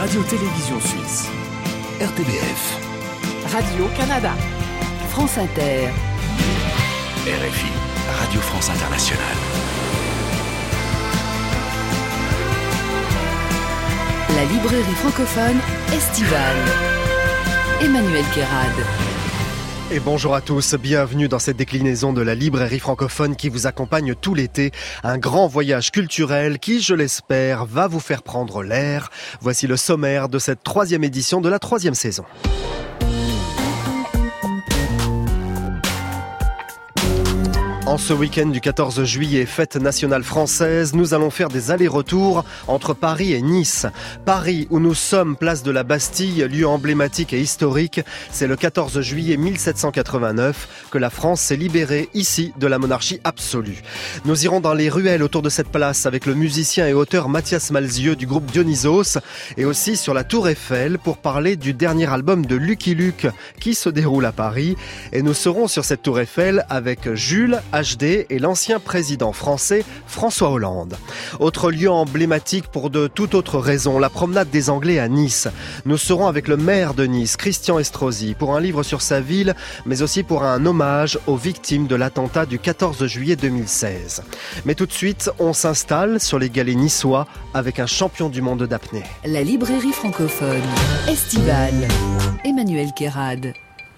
Radio-Télévision Suisse. RTBF. Radio-Canada. France Inter. RFI. Radio France Internationale. La librairie francophone estivale. Emmanuel Guérad. Et bonjour à tous, bienvenue dans cette déclinaison de la librairie francophone qui vous accompagne tout l'été. Un grand voyage culturel qui, je l'espère, va vous faire prendre l'air. Voici le sommaire de cette 3e édition de la 3e saison. En ce week-end du 14 juillet, fête nationale française, nous allons faire des allers-retours entre Paris et Nice. Paris, où nous sommes, place de la Bastille, lieu emblématique et historique. C'est le 14 juillet 1789 que la France s'est libérée ici de la monarchie absolue. Nous irons dans les ruelles autour de cette place avec le musicien et auteur Mathias Malzieu du groupe Dionysos et aussi sur la Tour Eiffel pour parler du dernier album de Lucky Luke qui se déroule à Paris. Et nous serons sur cette Tour Eiffel avec Jules HD et l'ancien président français François Hollande. Autre lieu emblématique pour de toute autre raison, la promenade des Anglais à Nice. Nous serons avec le maire de Nice, Christian Estrosi, pour un livre sur sa ville, mais aussi pour un hommage aux victimes de l'attentat du 14 juillet 2016. Mais tout de suite, on s'installe sur les galets niçois avec un champion du monde d'apnée. La librairie francophone estivale. Emmanuel Guérad.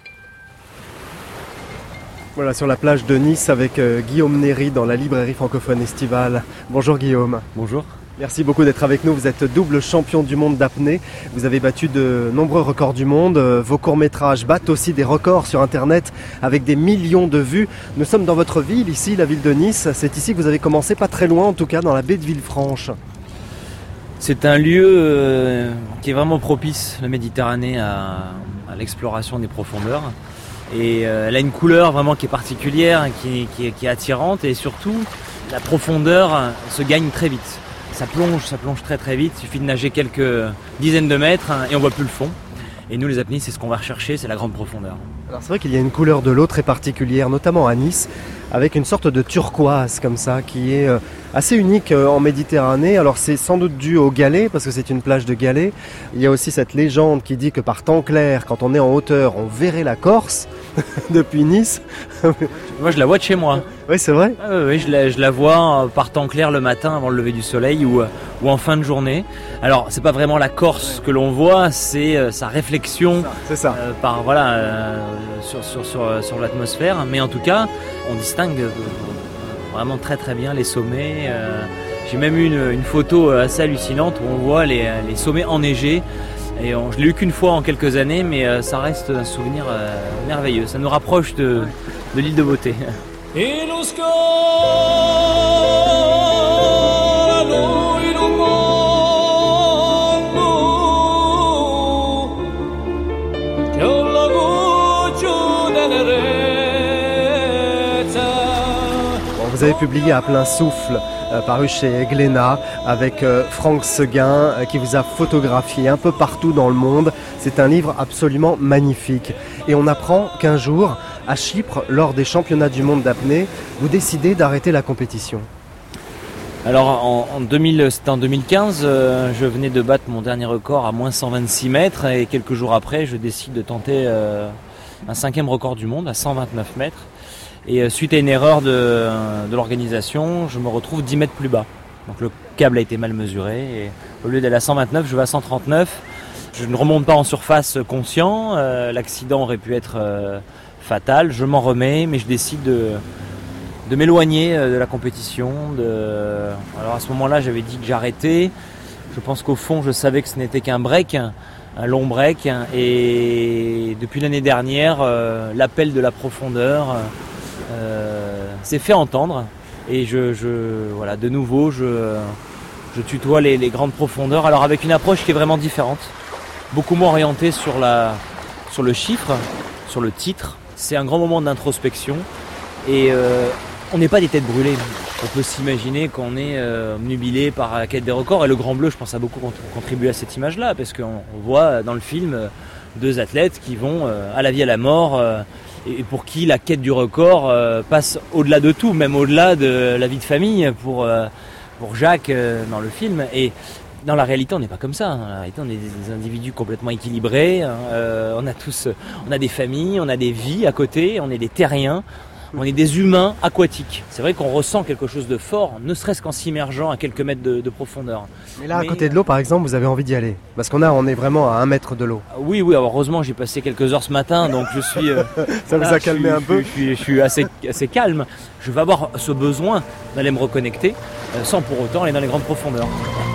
Voilà, sur la plage de Nice avec Guillaume Néry dans la librairie francophone estivale. Bonjour Guillaume. Bonjour. Merci beaucoup d'être avec nous. Vous êtes double champion du monde d'apnée. Vous avez battu de nombreux records du monde. Vos courts-métrages battent aussi des records sur Internet avec des millions de vues. Nous sommes dans votre ville ici, la ville de Nice. C'est ici que vous avez commencé, pas très loin en tout cas, dans la baie de Villefranche. C'est un lieu qui est vraiment propice, la Méditerranée, à l'exploration des profondeurs. Et elle a une couleur vraiment qui est particulière, qui est attirante, et surtout la profondeur se gagne très vite. Ça plonge très très vite, il suffit de nager quelques dizaines de mètres et on voit plus le fond. Et nous les apnéistes, c'est ce qu'on va rechercher, c'est la grande profondeur. Alors c'est vrai qu'il y a une couleur de l'eau très particulière, notamment à Nice, avec une sorte de turquoise comme ça, qui est assez unique en Méditerranée. Alors c'est sans doute dû au galets, parce que c'est une plage de galets. Il y a aussi cette légende qui dit que par temps clair, quand on est en hauteur, on verrait la Corse depuis Nice. Moi je la vois de chez moi. Oui, c'est vrai. Oui, je la vois par temps clair le matin avant le lever du soleil ou en fin de journée. Alors c'est pas vraiment la Corse que l'on voit, c'est sa réflexion par sur l'atmosphère. Mais en tout cas, on distingue vraiment très très bien les sommets. J'ai même eu une photo assez hallucinante où on voit les sommets enneigés. Et je l'ai eu qu'une fois en quelques années, mais ça reste un souvenir merveilleux. Ça nous rapproche de l'île de Beauté. Vous avez publié À plein souffle, paru chez Glénat, avec Franck Seguin, qui vous a photographié un peu partout dans le monde. C'est un livre absolument magnifique. Et on apprend qu'un jour, à Chypre, lors des championnats du monde d'apnée, vous décidez d'arrêter la compétition. Alors c'était en 2015, je venais de battre mon dernier record à moins 126 mètres et quelques jours après, je décide de tenter un 5e record du monde à 129 mètres. Et suite à une erreur de l'organisation, je me retrouve 10 mètres plus bas. Donc le câble a été mal mesuré et au lieu d'aller à 129, je vais à 139. Je ne remonte pas en surface conscient, l'accident aurait pu être fatal, je m'en remets, mais je décide de m'éloigner de la compétition. Alors à ce moment-là, j'avais dit que j'arrêtais. Je pense qu'au fond, je savais que ce n'était qu'un break, un long break. Et depuis l'année dernière, l'appel de la profondeur s'est fait entendre. Et de nouveau, je tutoie les grandes profondeurs. Alors avec une approche qui est vraiment différente, beaucoup moins orientée sur le chiffre, sur le titre. C'est un grand moment d'introspection. Et on n'est pas des têtes brûlées. On peut s'imaginer qu'on est obnubilé par la quête des records. Et le Grand Bleu, je pense, a beaucoup contribué à cette image-là. Parce qu'on voit dans le film 2 athlètes qui vont à la vie à la mort. Et pour qui la quête du record passe au-delà de tout, même au-delà de la vie de famille pour Jacques dans le film. Et Dans la réalité, on n'est pas comme ça. Dans la réalité, on est des individus complètement équilibrés. On a des familles, on a des vies à côté, on est des terriens. On est des humains aquatiques. C'est vrai qu'on ressent quelque chose de fort, ne serait-ce qu'en s'immergeant à quelques mètres de profondeur. Mais là, à côté de l'eau, par exemple, vous avez envie d'y aller? Parce on est vraiment à 1 mètre de l'eau. Oui, heureusement, j'ai passé quelques heures ce matin, donc je suis... Ça vous a calmé un peu? Je suis assez calme. Je vais avoir ce besoin d'aller me reconnecter, sans pour autant aller dans les grandes profondeurs.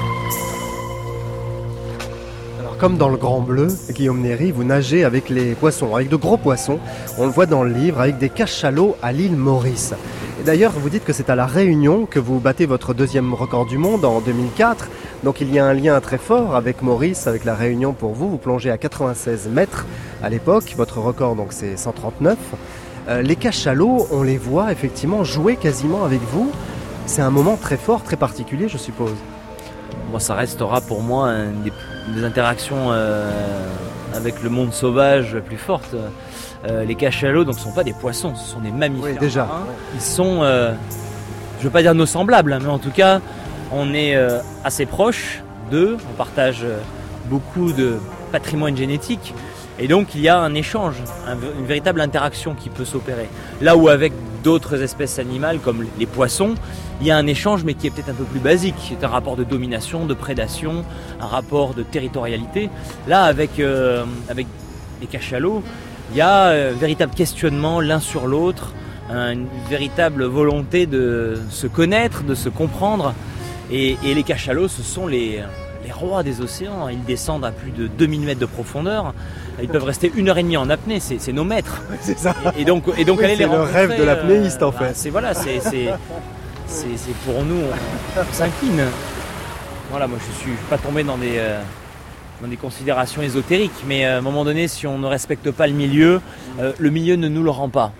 Comme dans le Grand Bleu, Guillaume Néry, vous nagez avec les poissons, avec de gros poissons. On le voit dans le livre, avec des cachalots à l'île Maurice. Et d'ailleurs, vous dites que c'est à La Réunion que vous battez votre 2e record du monde en 2004. Donc il y a un lien très fort avec Maurice, avec La Réunion pour vous. Vous plongez à 96 mètres à l'époque. Votre record, donc, c'est 139. Les cachalots, on les voit effectivement jouer quasiment avec vous. C'est un moment très fort, très particulier, je suppose. Moi, ça restera pour moi des interactions avec le monde sauvage plus fortes. Les cachalots donc, ne sont pas des poissons, ce sont des mammifères. Oui, déjà. Ils sont, je ne veux pas dire nos semblables, mais en tout cas, on est assez proches d'eux. On partage beaucoup de patrimoine génétique. Et donc, il y a un échange, une véritable interaction qui peut s'opérer. Là où avec d'autres espèces animales, comme les poissons, il y a un échange, mais qui est peut-être un peu plus basique. C'est un rapport de domination, de prédation, un rapport de territorialité. Là, avec les cachalots, il y a un véritable questionnement l'un sur l'autre, une véritable volonté de se connaître, de se comprendre. Et les cachalots, ce sont les rois des océans. Ils descendent à plus de 2000 mètres de profondeur. Ils peuvent rester 1h30 en apnée, c'est nos maîtres. C'est ça. Et donc oui, aller les rencontrer. C'est le rêve de l'apnéiste en fait. C'est pour nous, on s'incline. Voilà, moi je suis pas tombé dans des considérations ésotériques, mais à un moment donné, si on ne respecte pas le milieu ne nous le rend pas.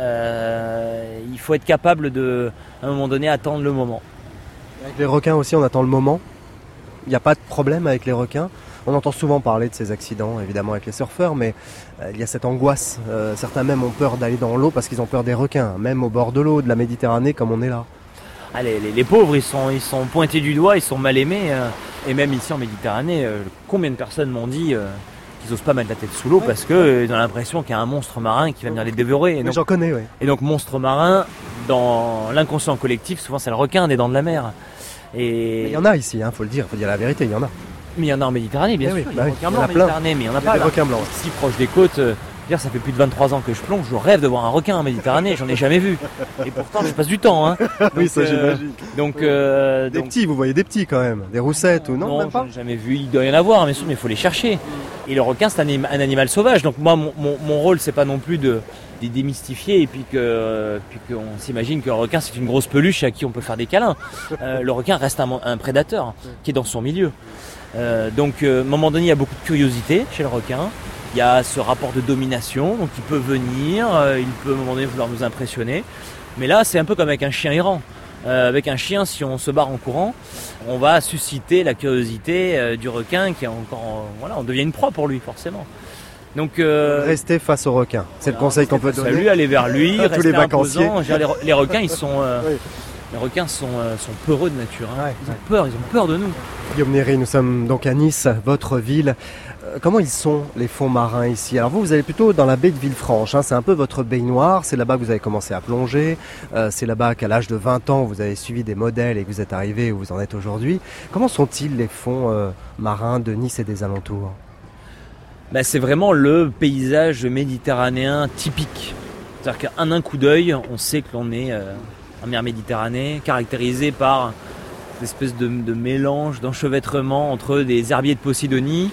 Il faut être capable de, à un moment donné, attendre le moment. Avec les requins aussi, on attend le moment. Il n'y a pas de problème avec les requins. On entend souvent parler de ces accidents, évidemment, avec les surfeurs, mais il y a cette angoisse. Certains même ont peur d'aller dans l'eau parce qu'ils ont peur des requins, même au bord de l'eau, de la Méditerranée, comme on est là. Ah, les pauvres, ils sont pointés du doigt, ils sont mal aimés. Et même ici en Méditerranée, combien de personnes m'ont dit qu'ils n'osent pas mettre la tête sous l'eau parce qu'ils ont l'impression qu'il y a un monstre marin qui va venir les dévorer. Et donc, j'en connais, oui. Et donc, monstre marin, dans l'inconscient collectif, souvent c'est le requin des dents de la mer. Et il y en a ici, faut le dire, faut dire la vérité, il y en a. Mais il y en a en Méditerranée, bien sûr. Oui, il y a des requins blancs en Méditerranée, mais il n'y en a pas des requins blancs. Si proche des côtes, ça fait plus de 23 ans que je plonge, je rêve de voir un requin en Méditerranée, j'en ai jamais vu. Et pourtant, je passe du temps. Donc, oui, ça j'imagine. Donc, petits, vous voyez des petits quand même, des roussettes ou non? Non, même pas. j'en ai jamais vu. Il doit y en avoir, bien sûr, mais il faut les chercher. Et le requin, c'est un animal sauvage. Donc moi, mon rôle, c'est pas non plus de les démystifier et puis qu'on s'imagine qu'un requin, c'est une grosse peluche à qui on peut faire des câlins. Le requin reste un prédateur qui est dans son milieu. Donc, à un moment donné, il y a beaucoup de curiosité chez le requin. Il y a ce rapport de domination, donc il peut venir, il peut à un moment donné vouloir nous impressionner. Mais là, c'est un peu comme avec un chien errant. Avec un chien, si on se barre en courant, on va susciter la curiosité du requin qui est encore, on devient une proie pour lui forcément. Donc rester face au requin, c'est le conseil qu'on peut donner. Salut, aller vers lui, tous rester les vacanciers. imposant. Les requins, ils sont les requins sont peureux de nature. Ouais. Ils ont peur de nous. Guillaume Néry, nous sommes donc à Nice, votre ville. Comment ils sont les fonds marins ici? Alors vous allez plutôt dans la baie de Villefranche, c'est un peu votre baignoire, c'est là-bas que vous avez commencé à plonger, c'est là-bas qu'à l'âge de 20 ans vous avez suivi des modèles et que vous êtes arrivé où vous en êtes aujourd'hui. Comment sont-ils les fonds marins de Nice et des alentours? C'est vraiment le paysage méditerranéen typique. C'est-à-dire qu'à un coup d'œil, on sait que l'on est en mer Méditerranée, caractérisé par une espèce de mélange, d'enchevêtrement entre des herbiers de Posidonie,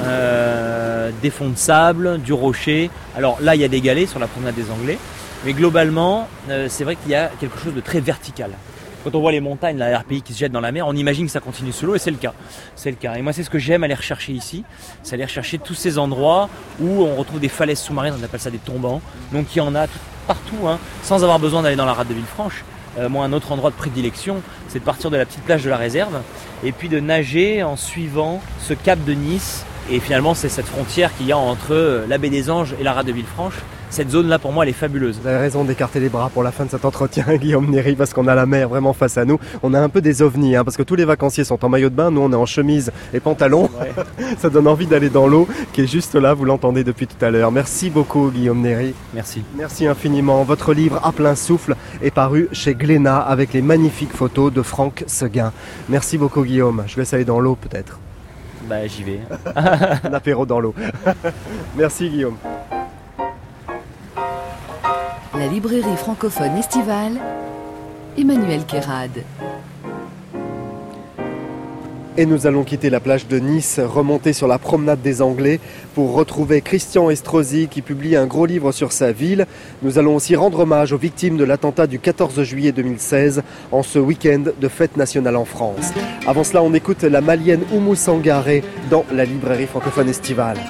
des fonds de sable, du rocher. Alors là, il y a des galets sur la promenade des Anglais, mais globalement, c'est vrai qu'il y a quelque chose de très vertical. Quand on voit les montagnes, la RPI qui se jette dans la mer, on imagine que ça continue sous l'eau et c'est le cas. Et moi, c'est ce que j'aime aller rechercher ici. C'est aller rechercher tous ces endroits où on retrouve des falaises sous-marines, on appelle ça des tombants. Donc il y en a partout, sans avoir besoin d'aller dans la rade de Villefranche. Moi, un autre endroit de prédilection, c'est de partir de la petite plage de la réserve et puis de nager en suivant ce cap de Nice. Et finalement, c'est cette frontière qu'il y a entre la baie des Anges et la rade de Villefranche. cette zone-là, pour moi, elle est fabuleuse. Vous avez raison d'écarter les bras pour la fin de cet entretien, Guillaume Néry, parce qu'on a la mer vraiment face à nous. On a un peu des ovnis, parce que tous les vacanciers sont en maillot de bain, nous on est en chemise et pantalon. Ouais. Ça donne envie d'aller dans l'eau, qui est juste là, vous l'entendez depuis tout à l'heure. Merci beaucoup, Guillaume Néry. Merci. Merci infiniment. Votre livre À plein souffle est paru chez Glénat avec les magnifiques photos de Franck Seguin. Merci beaucoup, Guillaume. Je laisse aller dans l'eau peut-être. J'y vais. Un apéro dans l'eau. Merci, Guillaume. La librairie francophone estivale, Emmanuel Kérad. Et nous allons quitter la plage de Nice, remonter sur la promenade des Anglais pour retrouver Christian Estrosi qui publie un gros livre sur sa ville. Nous allons aussi rendre hommage aux victimes de l'attentat du 14 juillet 2016 en ce week-end de fête nationale en France. Avant cela, on écoute la malienne Oumou Sangaré dans la librairie francophone estivale.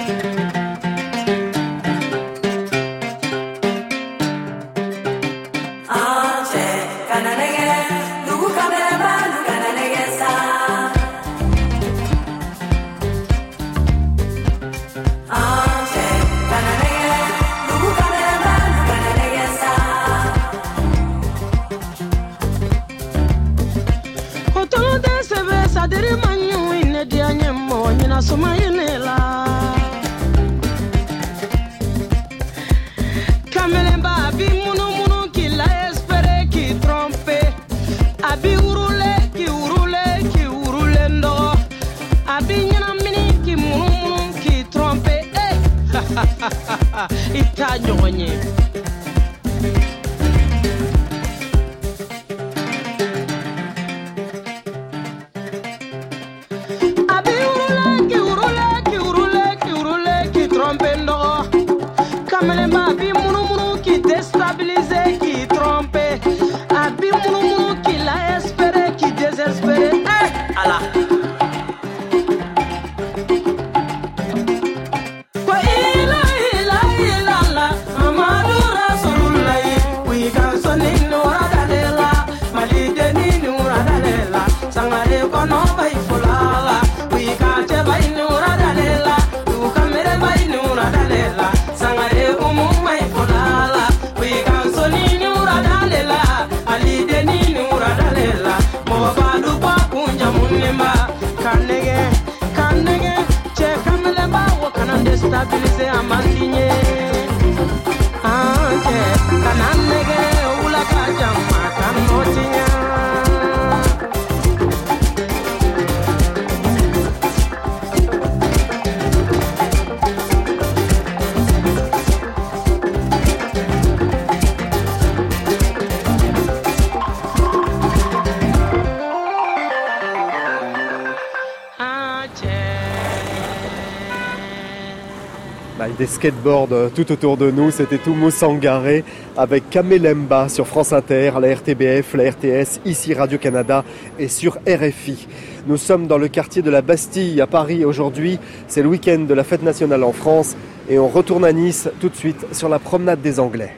Des skateboards tout autour de nous, c'était Oumou Sangaré avec Kamelemba sur France Inter, la RTBF, la RTS, ici Radio-Canada et sur RFI. Nous sommes dans le quartier de la Bastille à Paris aujourd'hui, c'est le week-end de la fête nationale en France et on retourne à Nice tout de suite sur la promenade des Anglais.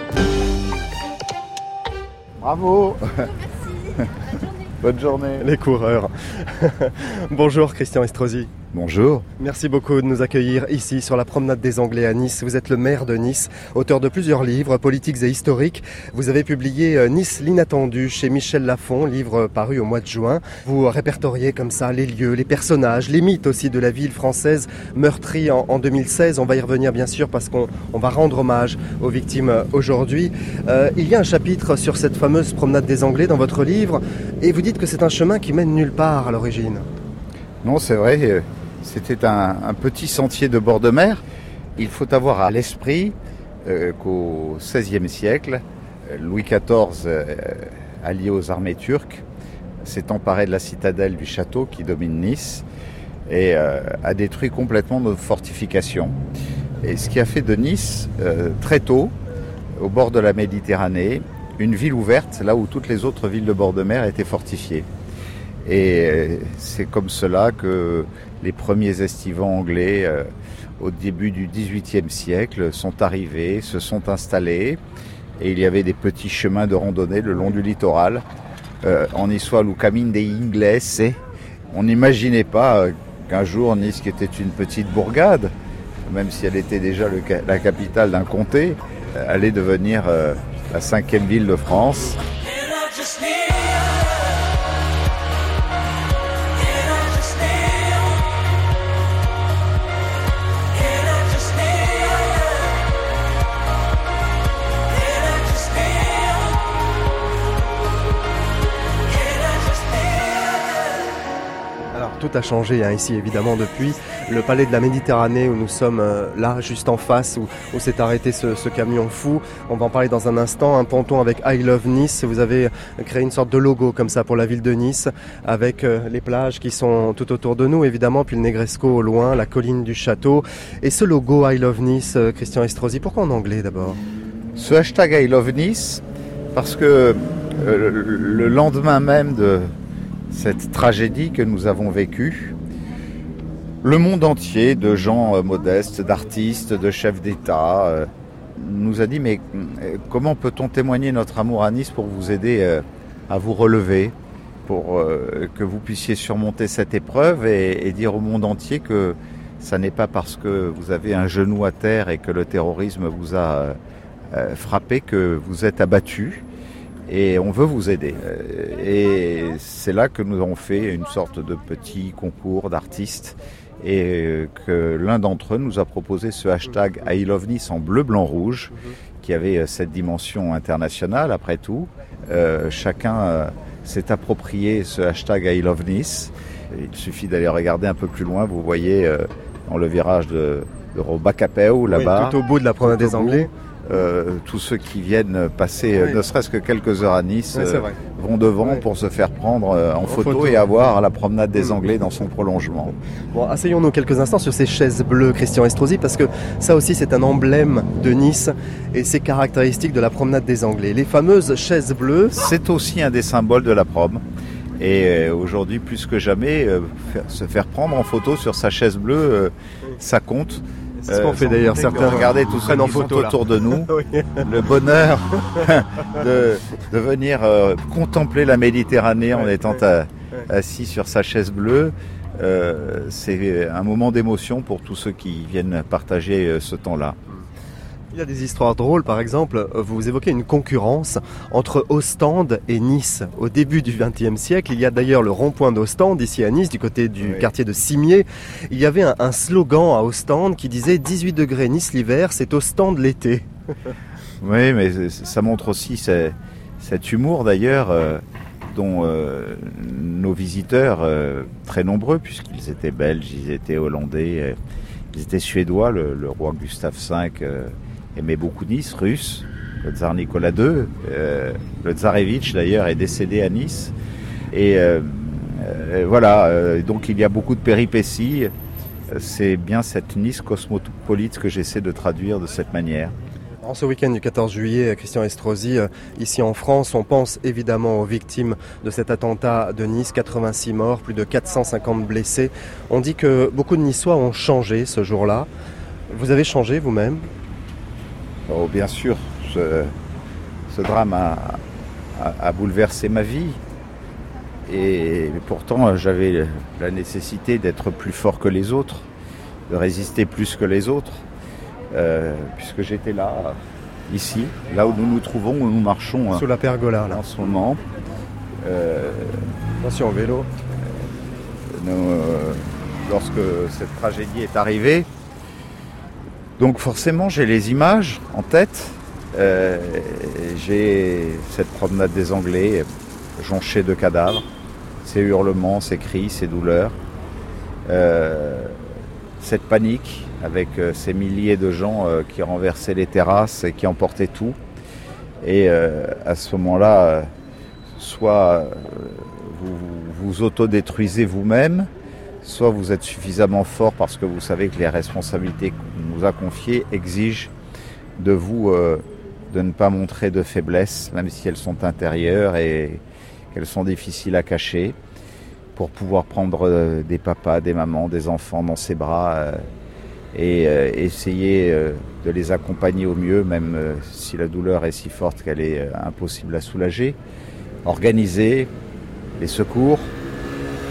Bravo. Bonne journée. Les coureurs. Bonjour Christian Estrosi. Bonjour. Merci beaucoup de nous accueillir ici sur la promenade des Anglais à Nice. Vous êtes le maire de Nice, auteur de plusieurs livres politiques et historiques. Vous avez publié Nice l'inattendu chez Michel Lafon, livre paru au mois de juin. Vous répertoriez comme ça les lieux, les personnages, les mythes aussi de la ville française meurtrie en 2016. On va y revenir bien sûr parce qu'on va rendre hommage aux victimes aujourd'hui. Il y a un chapitre sur cette fameuse promenade des Anglais dans votre livre et vous dites que c'est un chemin qui mène nulle part à l'origine. Non, c'est vrai. C'était un petit sentier de bord de mer. Il faut avoir à l'esprit qu'au XVIe siècle, Louis XIV, allié aux armées turques, s'est emparé de la citadelle du château qui domine Nice et a détruit complètement nos fortifications. Et ce qui a fait de Nice, très tôt, au bord de la Méditerranée, une ville ouverte, là où toutes les autres villes de bord de mer étaient fortifiées. Et c'est comme cela que les premiers estivants anglais, au début du XVIIIe siècle, sont arrivés, se sont installés. Et il y avait des petits chemins de randonnée le long du littoral. En histoire, le Camino de Ingles. On n'imaginait pas qu'un jour, Nice, qui était une petite bourgade, même si elle était déjà la capitale d'un comté, allait devenir la 5e ville de France. Tout a changé ici évidemment depuis le palais de la Méditerranée où nous sommes là juste en face où s'est arrêté ce camion fou. On va en parler dans un instant, un ponton avec I Love Nice. Vous avez créé une sorte de logo comme ça pour la ville de Nice avec les plages qui sont tout autour de nous évidemment, puis le Negresco au loin, la colline du château. Et ce logo I Love Nice, Christian Estrosi, pourquoi en anglais d'abord? Ce hashtag I Love Nice parce que le lendemain même de cette tragédie que nous avons vécue, le monde entier de gens modestes, d'artistes, de chefs d'État nous a dit mais comment peut-on témoigner notre amour à Nice pour vous aider à vous relever, pour que vous puissiez surmonter cette épreuve et dire au monde entier que ça n'est pas parce que vous avez un genou à terre et que le terrorisme vous a frappé que vous êtes abattu. Et on veut vous aider. Et c'est là que nous avons fait une sorte de petit concours d'artistes et que l'un d'entre eux nous a proposé ce hashtag I Love Nice en bleu, blanc, rouge, qui avait cette dimension internationale après tout. Chacun s'est approprié ce hashtag I Love Nice. Il suffit d'aller regarder un peu plus loin, vous voyez dans le virage de Robacapéo là-bas. Oui, tout au bout de la promenade des Anglais. Tous ceux qui viennent passer ne serait-ce que quelques heures à Nice vont devant pour se faire prendre en photo et avoir la promenade des Anglais dans son prolongement. Bon, asseyons-nous quelques instants sur ces chaises bleues, Christian Estrosi, parce que ça aussi c'est un emblème de Nice et c'est caractéristique de la promenade des Anglais. Les fameuses chaises bleues. C'est aussi un des symboles de la prom. Et aujourd'hui, plus que jamais, se faire prendre en photo sur sa chaise bleue, ça compte. C'est ce qu'on fait d'ailleurs, certains. Regardez tous ceux qui sont autour de nous. Oui. Le bonheur de venir contempler la Méditerranée en étant assis sur sa chaise bleue. C'est un moment d'émotion pour tous ceux qui viennent partager ce temps-là. Il y a des histoires drôles, par exemple, vous évoquez une concurrence entre Ostende et Nice. Au début du XXe siècle, il y a d'ailleurs le rond-point d'Ostende, ici à Nice, du côté du quartier de Cimier. Il y avait un slogan à Ostende qui disait « 18 degrés Nice l'hiver, c'est Ostende l'été ». Oui, mais ça montre aussi cet humour d'ailleurs dont nos visiteurs, très nombreux, puisqu'ils étaient belges, ils étaient hollandais, ils étaient suédois, le roi Gustave V aimait beaucoup Nice, russe, le tsar Nicolas II, le tsarevitch d'ailleurs est décédé à Nice. Et voilà, donc il y a beaucoup de péripéties. C'est bien cette Nice cosmopolite que j'essaie de traduire de cette manière. En ce week-end du 14 juillet, Christian Estrosi, ici en France, on pense évidemment aux victimes de cet attentat de Nice, 86 morts, plus de 450 blessés. On dit que beaucoup de Niçois ont changé ce jour-là. Vous avez changé vous-même ? Oh, bien sûr, ce drame a bouleversé ma vie et pourtant j'avais la nécessité d'être plus fort que les autres, de résister plus que les autres, puisque j'étais là, ici, là où nous nous trouvons, où nous marchons sous la pergola là. En ce moment. Attention au vélo. Lorsque cette tragédie est arrivée, donc forcément j'ai les images en tête, j'ai cette promenade des Anglais jonchée de cadavres, ces hurlements, ces cris, ces douleurs, cette panique avec ces milliers de gens qui renversaient les terrasses et qui emportaient tout. Et à ce moment-là, soit vous autodétruisez vous-même, soit vous êtes suffisamment fort parce que vous savez que les responsabilités qu'on nous a confiées exigent de vous de ne pas montrer de faiblesse, même si elles sont intérieures et qu'elles sont difficiles à cacher, pour pouvoir prendre des papas, des mamans, des enfants dans ses bras et essayer de les accompagner au mieux, même si la douleur est si forte qu'elle est impossible à soulager. Organiser les secours,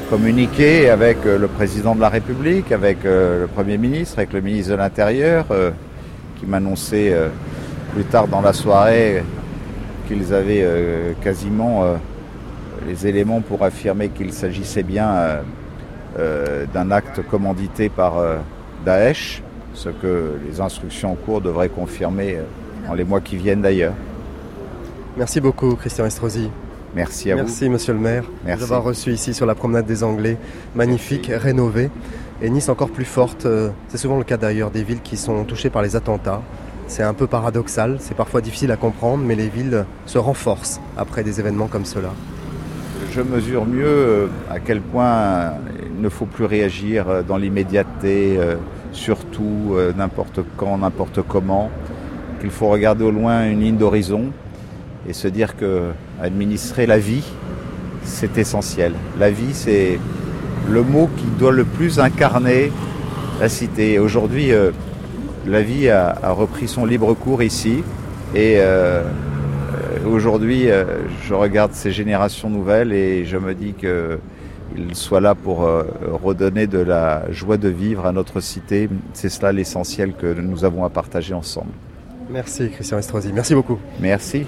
communiqué avec le président de la République, avec le Premier ministre, avec le ministre de l'Intérieur, qui m'annonçait plus tard dans la soirée qu'ils avaient quasiment les éléments pour affirmer qu'il s'agissait bien d'un acte commandité par Daesh, ce que les instructions en cours devraient confirmer dans les mois qui viennent d'ailleurs. Merci beaucoup, Christian Estrosi. Merci à vous. Merci, monsieur le maire, de nous avoir reçus ici sur la promenade des Anglais, magnifique, rénovée. Et Nice encore plus forte, c'est souvent le cas d'ailleurs des villes qui sont touchées par les attentats. C'est un peu paradoxal, c'est parfois difficile à comprendre, mais les villes se renforcent après des événements comme cela. Je mesure mieux à quel point il ne faut plus réagir dans l'immédiateté, surtout n'importe quand, n'importe comment, qu'il faut regarder au loin une ligne d'horizon et se dire que administrer la vie, c'est essentiel. La vie, c'est le mot qui doit le plus incarner la cité. Aujourd'hui, la vie a repris son libre cours ici et aujourd'hui, je regarde ces générations nouvelles et je me dis qu'ils soient là pour redonner de la joie de vivre à notre cité. C'est cela l'essentiel que nous avons à partager ensemble. Merci Christian Estrosi, merci beaucoup. Merci.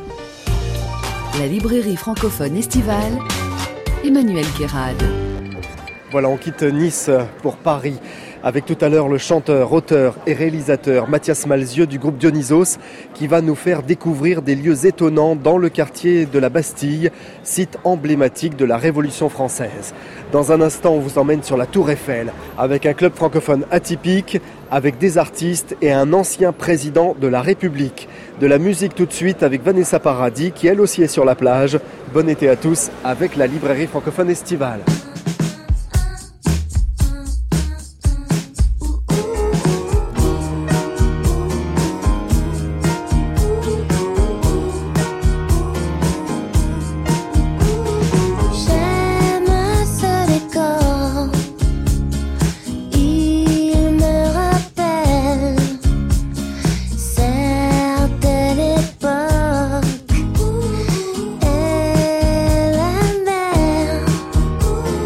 La librairie francophone estivale, Emmanuel Kérad. Voilà, on quitte Nice pour Paris avec tout à l'heure le chanteur, auteur et réalisateur Mathias Malzieu du groupe Dionysos qui va nous faire découvrir des lieux étonnants dans le quartier de la Bastille, site emblématique de la Révolution française. Dans un instant, on vous emmène sur la Tour Eiffel avec un club francophone atypique, avec des artistes et un ancien président de la République. De la musique tout de suite avec Vanessa Paradis qui elle aussi est sur la plage. Bon été à tous avec la librairie francophone estivale. Et la mer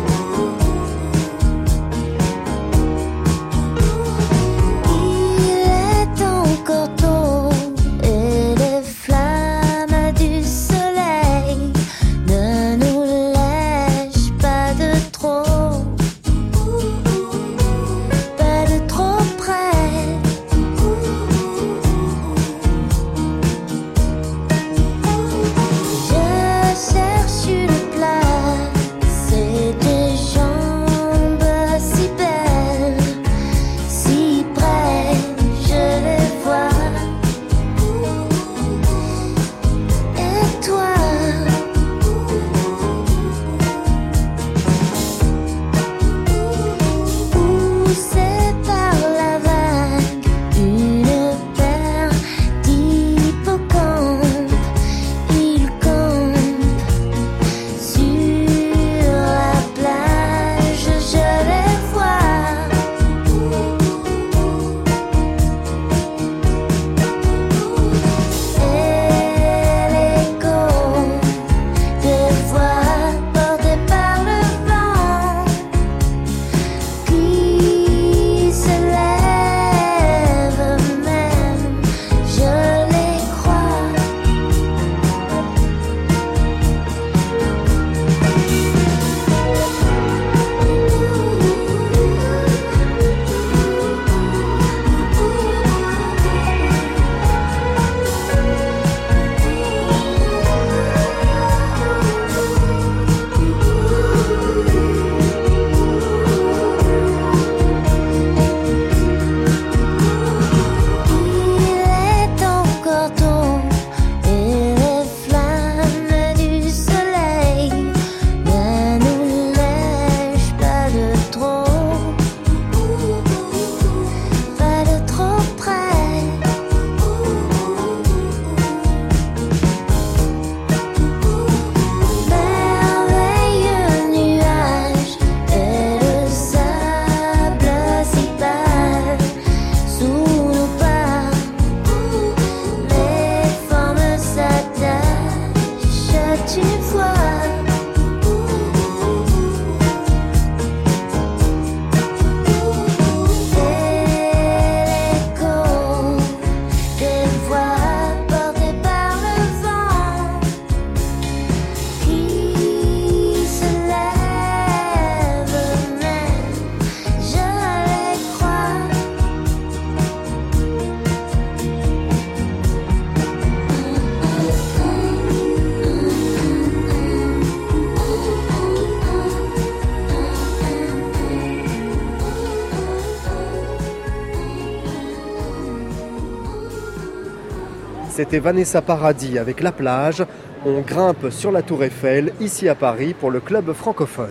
C'était Vanessa Paradis avec La Plage. On grimpe sur la Tour Eiffel, ici à Paris, pour le club francophone.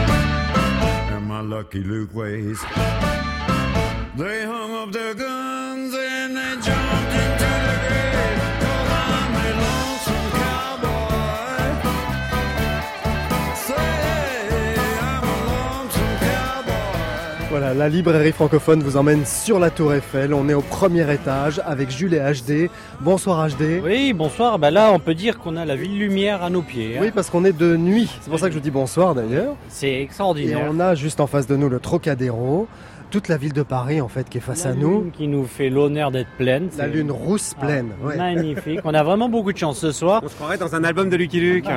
Voilà, la librairie francophone vous emmène sur la Tour Eiffel. On est au premier étage avec Jules et HD. Bonsoir HD. Oui, bonsoir. Là, on peut dire qu'on a la ville lumière à nos pieds. Oui, parce qu'on est de nuit. C'est pour ça que je dis bonsoir d'ailleurs. C'est extraordinaire. Et on a juste en face de nous le Trocadéro. Toute la ville de Paris en fait qui est face à nous. La lune qui nous fait l'honneur d'être pleine. La lune rousse pleine. Ouais. Magnifique. On a vraiment beaucoup de chance ce soir. On se croirait dans un album de Lucky Luke.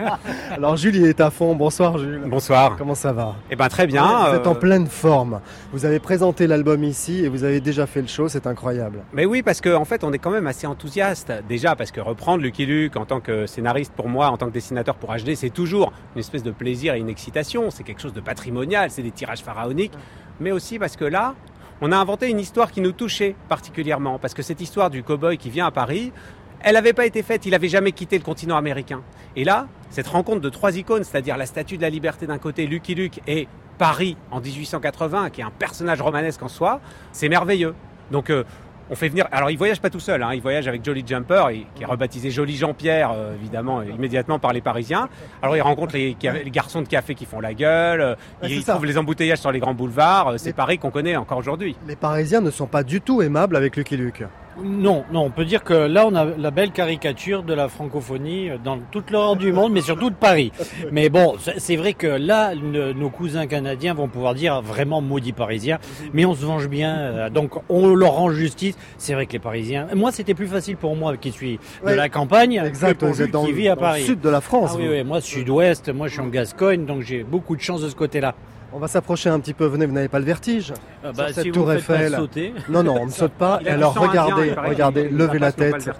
Alors Jules il est à fond. Bonsoir Jules. Bonsoir. Comment ça va ? Très bien. Vous êtes en pleine forme. Vous avez présenté l'album ici et vous avez déjà fait le show. C'est incroyable. Mais oui, parce qu'en fait on est quand même assez enthousiaste. Déjà parce que reprendre Lucky Luke en tant que scénariste pour moi, en tant que dessinateur pour HD, c'est toujours une espèce de plaisir et une excitation. C'est quelque chose de patrimonial. C'est des tirages pharaoniques. Mais aussi parce que là, on a inventé une histoire qui nous touchait particulièrement. Parce que cette histoire du cow-boy qui vient à Paris, elle n'avait pas été faite, il n'avait jamais quitté le continent américain. Et là, cette rencontre de trois icônes, c'est-à-dire la Statue de la Liberté d'un côté, Lucky Luke, et Paris en 1880, qui est un personnage romanesque en soi, c'est merveilleux. Donc on fait venir... Alors il voyage pas tout seul, il voyage avec Jolly Jumper, qui est rebaptisé Jolly Jean-Pierre, évidemment, immédiatement par les Parisiens. Alors il rencontre les garçons de café qui font la gueule, il trouve les embouteillages sur les grands boulevards, c'est Paris qu'on connaît encore aujourd'hui. Les Parisiens ne sont pas du tout aimables avec Lucky Luke. Non, on peut dire que là on a la belle caricature de la francophonie dans toute l'Europe du monde, mais surtout de Paris. Mais bon, c'est vrai que là, nos cousins canadiens vont pouvoir dire vraiment maudits Parisiens, mais on se venge bien, donc on leur rend justice. C'est vrai que les Parisiens, moi c'était plus facile pour moi qui suis de la campagne, exact, que pour lui qui vit à Paris. Dans le sud de la France. Oui, moi sud-ouest, moi je suis en Gascogne, donc j'ai beaucoup de chance de ce côté-là. On va s'approcher un petit peu. Venez, vous n'avez pas le vertige sur cette si tour vous Eiffel. Pas sauter. Non, on ne saute pas. Alors regardez, levez la tête.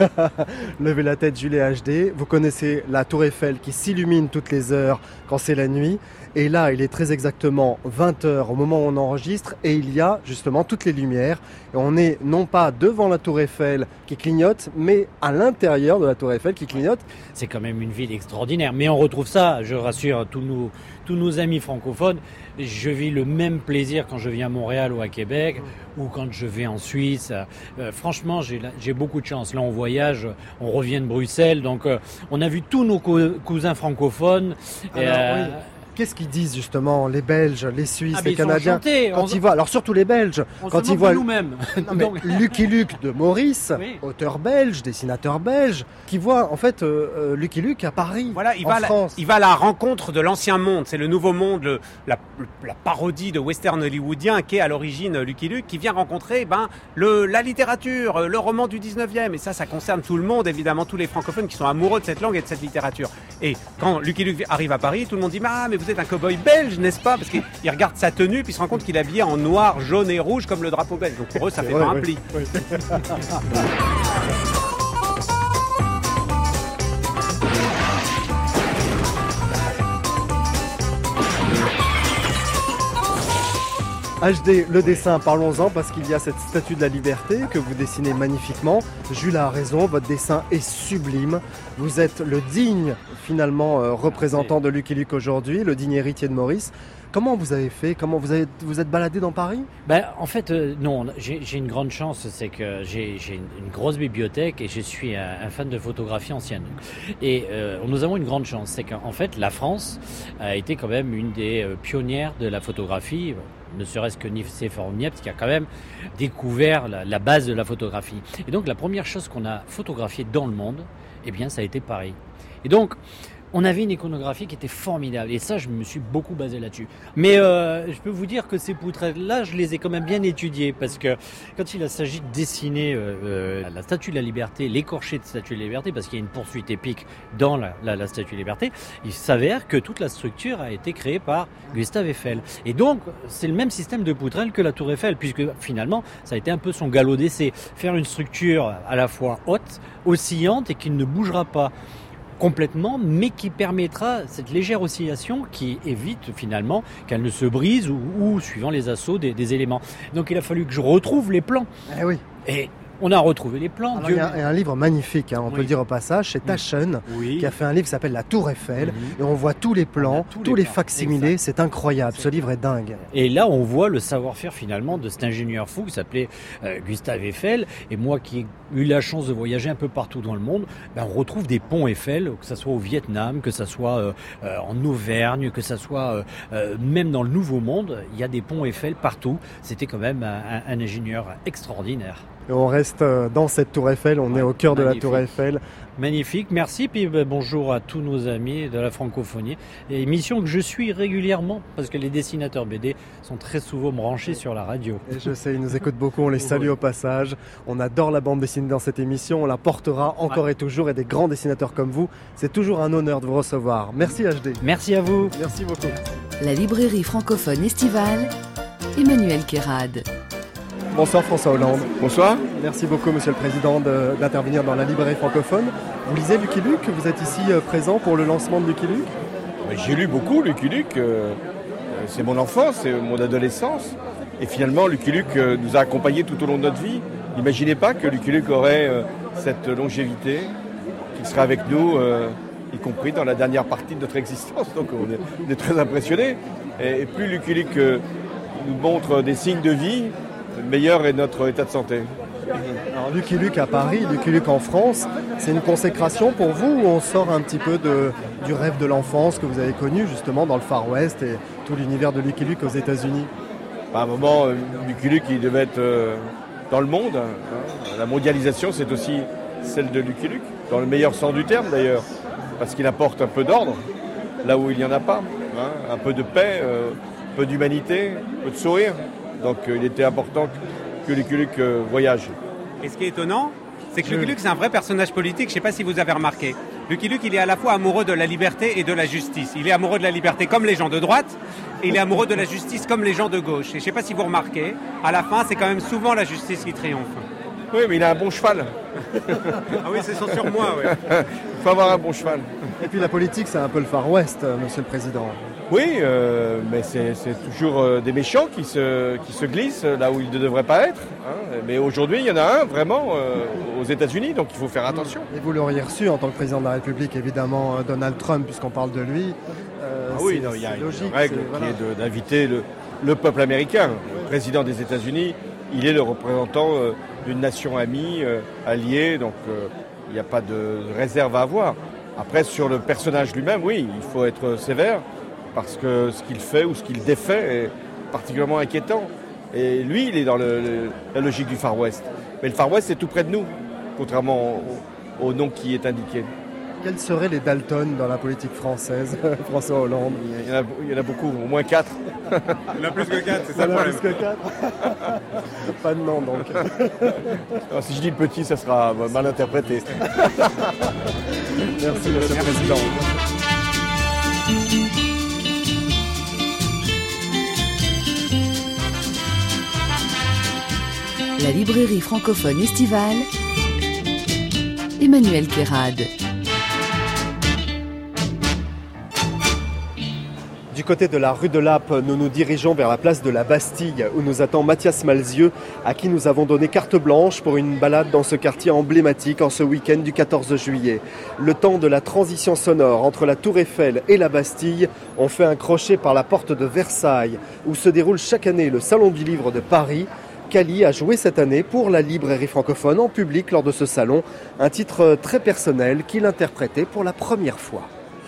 Levez la tête, Jules et HD. Vous connaissez la tour Eiffel qui s'illumine toutes les heures quand c'est la nuit. Et là, il est très exactement 20h au moment où on enregistre et il y a justement toutes les lumières. Et on est non pas devant la tour Eiffel qui clignote, mais à l'intérieur de la tour Eiffel qui clignote. C'est quand même une ville extraordinaire. Mais on retrouve ça, je rassure tous nos amis francophones. Je vis le même plaisir quand je viens à Montréal ou à Québec ou quand je vais en Suisse. Franchement, j'ai beaucoup de chance. Là, on voyage, on revient de Bruxelles. Donc, on a vu tous nos cousins francophones. Qu'est-ce qu'ils disent justement les Belges, les Suisses, les ils Canadiens quand ils voient, alors surtout les Belges, quand ils voient nous-mêmes. Lucky Luke de Maurice, auteur belge, dessinateur belge, qui voit en fait Lucky Luke à Paris, France. Il va à la rencontre de l'ancien monde, c'est le nouveau monde, la parodie de western hollywoodien qui est à l'origine Lucky Luke, qui vient rencontrer la littérature, le roman du 19e, et ça concerne tout le monde, évidemment tous les francophones qui sont amoureux de cette langue et de cette littérature. Et quand Lucky Luke arrive à Paris, tout le monde dit mais vous êtes un cow-boy belge, n'est-ce pas? Parce qu'il regarde sa tenue, puis il se rend compte qu'il est habillé en noir, jaune et rouge comme le drapeau belge. Donc pour eux, ça fait pas un pli. Oui. HD, le dessin, parlons-en, parce qu'il y a cette statue de la liberté que vous dessinez magnifiquement. Jules a raison, votre dessin est sublime. Vous êtes le digne, finalement, représentant de Lucky Luke aujourd'hui, le digne héritier de Maurice. Comment vous avez fait? Comment vous êtes baladé dans Paris? En fait, non. J'ai une grande chance, c'est que j'ai une grosse bibliothèque et je suis un fan de photographie ancienne. Et nous avons une grande chance, c'est qu'en fait, la France a été quand même une des pionnières de la photographie, ne serait-ce que Nicéphore Niepce, qui a quand même découvert la base de la photographie. Et donc, la première chose qu'on a photographiée dans le monde, ça a été Paris. Et donc, on avait une iconographie qui était formidable. Et ça, je me suis beaucoup basé là-dessus. Mais je peux vous dire que ces poutrelles-là, je les ai quand même bien étudiées. Parce que quand il s'agit de dessiner la Statue de la Liberté, l'écorché de Statue de la Liberté, parce qu'il y a une poursuite épique dans la Statue de la Liberté, il s'avère que toute la structure a été créée par Gustave Eiffel. Et donc, c'est le même système de poutrelles que la Tour Eiffel, puisque finalement, ça a été un peu son galop d'essai. Faire une structure à la fois haute, oscillante et qui ne bougera pas complètement, mais qui permettra cette légère oscillation qui évite finalement qu'elle ne se brise ou suivant les assauts des éléments. Donc il a fallu que je retrouve les plans. Eh oui. Et On a retrouvé les plans. Alors, il y a un livre magnifique, on peut le dire au passage, c'est Taschen, qui a fait un livre qui s'appelle La Tour Eiffel, et on voit tous les plans, tous les facsimilés, c'est incroyable, ce livre est dingue. Et là, on voit le savoir-faire finalement de cet ingénieur fou qui s'appelait Gustave Eiffel. Et moi qui ai eu la chance de voyager un peu partout dans le monde, on retrouve des ponts Eiffel, que ce soit au Vietnam, que ce soit en Auvergne, que ce soit même dans le Nouveau Monde, il y a des ponts Eiffel partout. C'était quand même un ingénieur extraordinaire. Et on reste dans cette tour Eiffel, on est au cœur de la tour Eiffel. Magnifique, merci, puis bonjour à tous nos amis de la francophonie. Et émission que je suis régulièrement, parce que les dessinateurs BD sont très souvent branchés sur la radio. Et je sais, ils nous écoutent beaucoup, on les salue au passage. On adore la bande dessinée dans cette émission, on la portera encore et toujours, et des grands dessinateurs comme vous. C'est toujours un honneur de vous recevoir. Merci HD. Merci à vous. Merci beaucoup. La librairie francophone estivale, Emmanuel Kérad. Bonsoir François Hollande. Bonsoir. Merci beaucoup Monsieur le Président d'intervenir dans la librairie francophone. Vous lisez Lucky Luke, vous êtes ici présent pour le lancement de Lucky Luke. J'ai lu beaucoup Lucky Luke, c'est mon enfance, c'est mon adolescence. Et finalement Lucky Luke nous a accompagnés tout au long de notre vie. N'imaginez pas que Lucky Luke aurait cette longévité, qu'il serait avec nous, y compris dans la dernière partie de notre existence. Donc on est très impressionnés. Et plus Lucky Luke nous montre des signes de vie, meilleur est notre état de santé. Alors Lucky Luke à Paris, Lucky Luke en France, c'est une consécration pour vous ou on sort un petit peu du rêve de l'enfance que vous avez connu justement dans le Far West et tout l'univers de Lucky Luke aux États-Unis? À un moment, Lucky Luke il devait être dans le monde. La mondialisation c'est aussi celle de Lucky Luke, dans le meilleur sens du terme d'ailleurs, parce qu'il apporte un peu d'ordre là où il n'y en a pas, un peu de paix, un peu d'humanité, un peu de sourire. Donc il était important que Lucky Luke voyage. Et ce qui est étonnant, c'est que Lucky Luke c'est un vrai personnage politique, je ne sais pas si vous avez remarqué. Lucky Luke il est à la fois amoureux de la liberté et de la justice. Il est amoureux de la liberté comme les gens de droite, et il est amoureux de la justice comme les gens de gauche. Et je ne sais pas si vous remarquez, à la fin c'est quand même souvent la justice qui triomphe. Oui, mais il a un bon cheval. Ah oui, c'est sur moi, oui. Il faut avoir un bon cheval. Et puis la politique c'est un peu le Far West, Monsieur le Président. Oui, mais c'est toujours des méchants qui se glissent là où ils ne devraient pas être. Mais aujourd'hui, il y en a un vraiment aux États-Unis, donc il faut faire attention. Et vous l'auriez reçu en tant que président de la République, évidemment, Donald Trump, puisqu'on parle de lui. Oui, il y a une règle qui est d'inviter le peuple américain. Le président des États-Unis, il est le représentant d'une nation amie, alliée, donc il n'y a pas de réserve à avoir. Après, sur le personnage lui-même, oui, il faut être sévère. Parce que ce qu'il fait ou ce qu'il défait est particulièrement inquiétant. Et lui, il est dans la logique du Far West. Mais le Far West, c'est tout près de nous, contrairement au nom qui est indiqué. Quels seraient les Dalton dans la politique française, François Hollande? Il y en a beaucoup, au moins 4. Il y en a plus que 4, c'est ça le problème. Plus que 4. Pas de nom, donc. Alors, si je dis le petit, ça sera mal interprété. Merci, Monsieur le Président. La librairie francophone estivale, Emmanuel Kérad. Du côté de la rue de Lappe, nous nous dirigeons vers la place de la Bastille où nous attend Mathias Malzieu, à qui nous avons donné carte blanche pour une balade dans ce quartier emblématique en ce week-end du 14 juillet. Le temps de la transition sonore entre la Tour Eiffel et la Bastille, on fait un crochet par la porte de Versailles où se déroule chaque année le Salon du Livre de Paris. Kali a joué cette année pour la librairie francophone en public lors de ce salon, un titre très personnel qu'il interprétait pour la première fois.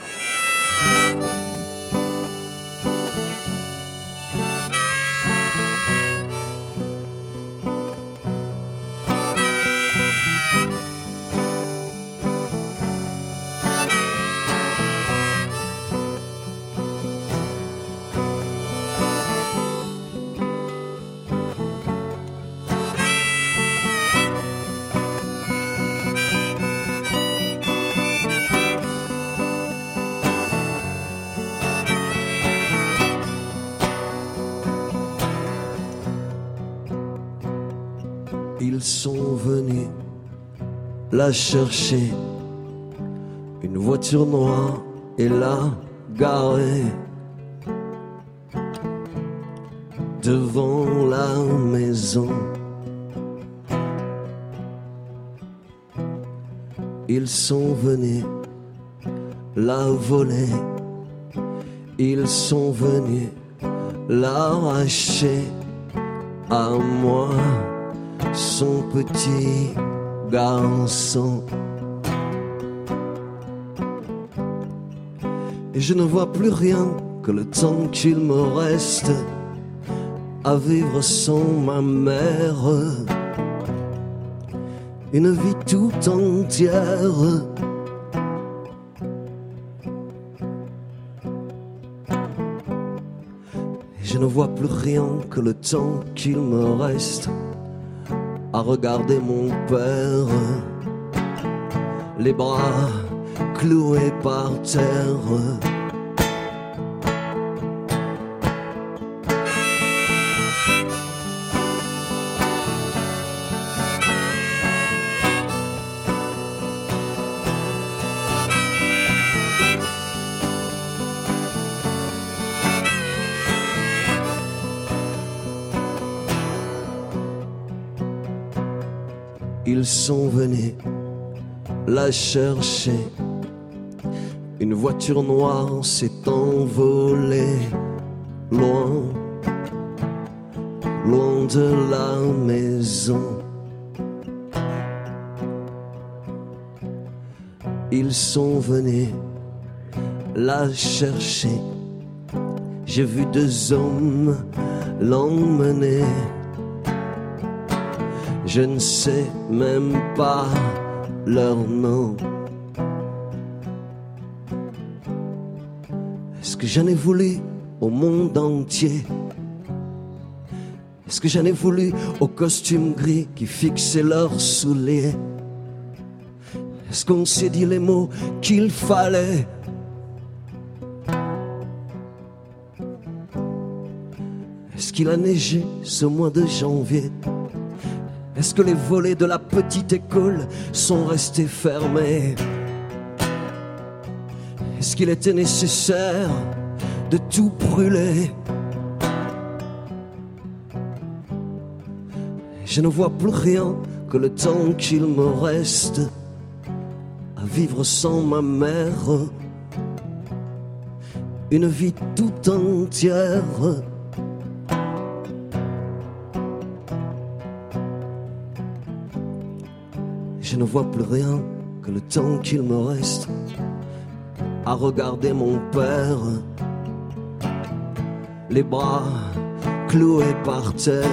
Ils sont venus la chercher, une voiture noire et la garer devant la maison. ils sont venus la voler, ils sont venus l'arracher à moi, son petit garçon. Et je ne vois plus rien que le temps qu'il me reste à vivre sans ma mère, une vie tout entière. Et je ne vois plus rien que le temps qu'il me reste à regarder mon père, les bras cloués par terre. Ils sont venus la chercher. Une voiture noire s'est envolée loin, loin de la maison. Ils sont venus la chercher. J'ai vu deux hommes l'emmener. Je ne sais même pas leur nom. Est-ce que j'en ai voulu au monde entier? Est-ce que j'en ai voulu aux costumes gris qui fixaient leurs souliers? Est-ce qu'on s'est dit les mots qu'il fallait? Est-ce qu'il a neigé ce mois de janvier? Est-ce que les volets de la petite école sont restés fermés? Est-ce qu'il était nécessaire de tout brûler? Je ne vois plus rien que le temps qu'il me reste à vivre sans ma mère, une vie tout entière. Je ne vois plus rien que le temps qu'il me reste à regarder mon père, les bras cloués par terre.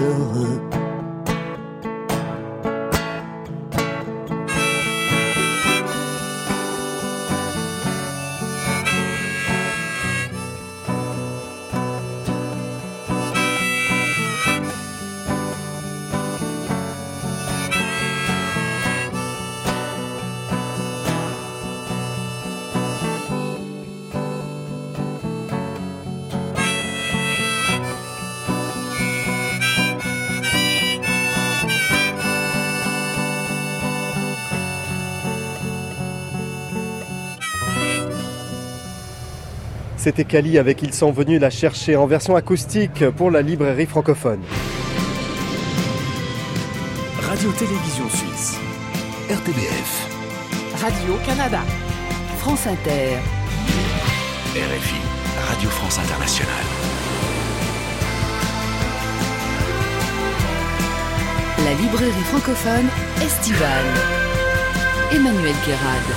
C'était Cali avec Ils sont venus la chercher en version acoustique pour la librairie francophone. Radio-Télévision Suisse, RTBF, Radio-Canada, France Inter, RFI, Radio France Internationale. La librairie francophone estivale. Emmanuel Guérard.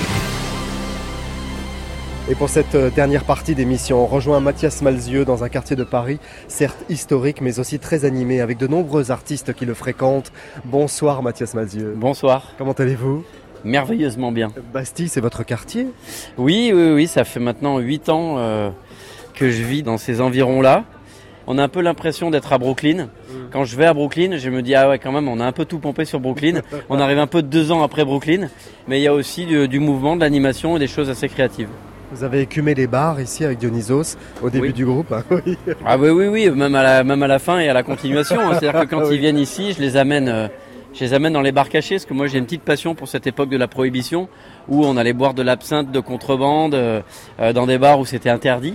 Et pour cette dernière partie d'émission, on rejoint Mathias Malzieu dans un quartier de Paris, certes historique, mais aussi très animé, avec de nombreux artistes qui le fréquentent. Bonsoir Mathias Malzieu. Bonsoir. Comment allez-vous ? Merveilleusement bien. Bastille, c'est votre quartier ? Oui, ça fait maintenant 8 ans que je vis dans ces environs-là. On a un peu l'impression d'être à Brooklyn. Quand je vais à Brooklyn, je me dis ah ouais quand même, on a un peu tout pompé sur Brooklyn. On arrive un peu 2 ans après Brooklyn, mais il y a aussi du mouvement, de l'animation et des choses assez créatives. Vous avez écumé les bars ici avec Dionysos au début du groupe. Hein, oui. Ah oui, même à la fin et à la continuation. Hein. C'est-à-dire que quand ils viennent ici, je les amène dans les bars cachés, parce que moi j'ai une petite passion pour cette époque de la prohibition, où on allait boire de l'absinthe de contrebande dans des bars où c'était interdit.